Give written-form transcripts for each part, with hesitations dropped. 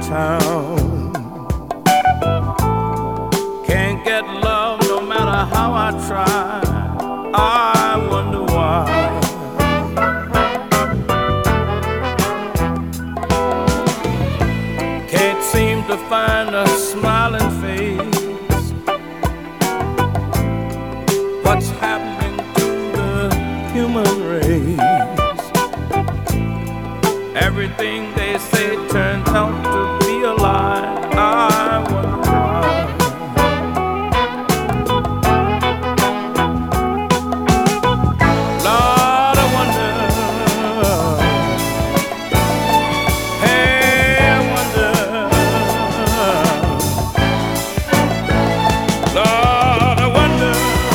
town. Can't get love no matter how I try. I wonder why. Can't seem to find a smiling face. What's happening to the human race? Everything they say turns out to be a lie. I wonder why. Lord, I wonder. Hey, I wonder. Lord, I wonder.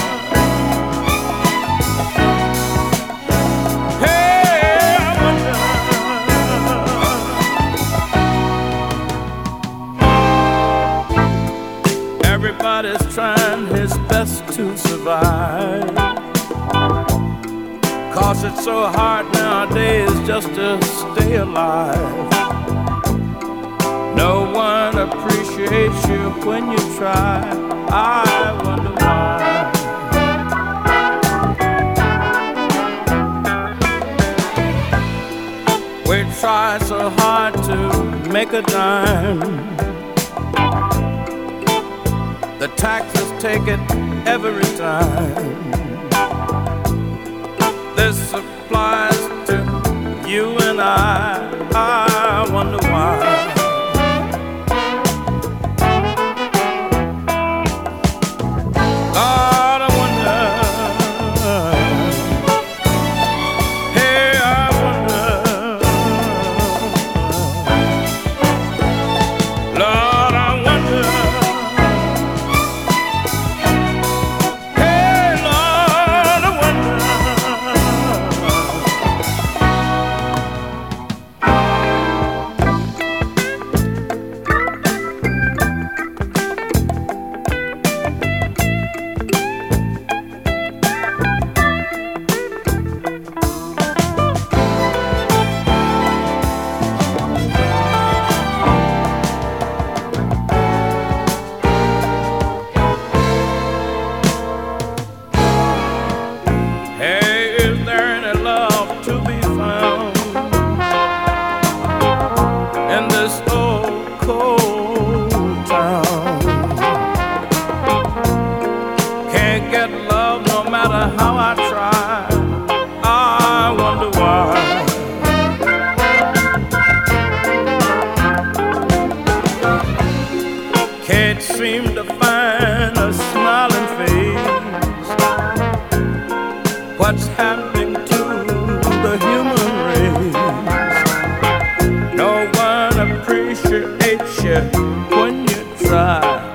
Hey, I wonder. Everybody's trying his best to survive, 'cause it's so hard nowadays just to stay alive. No one appreciates you when you try. I wonder why. We try so hard to make a dime. The taxes take it every time. This applies to you and I. I wonder why. Lord, I wonder. Hey, I wonder. Lord, I wonder. Hey, Lord, I wonder. Hey, is there any love to be found in this old cold town? Can't get love no matter how I try. I wonder why. Can't seem to find a smiling face. What's happening to the human race? No one appreciates you when you try.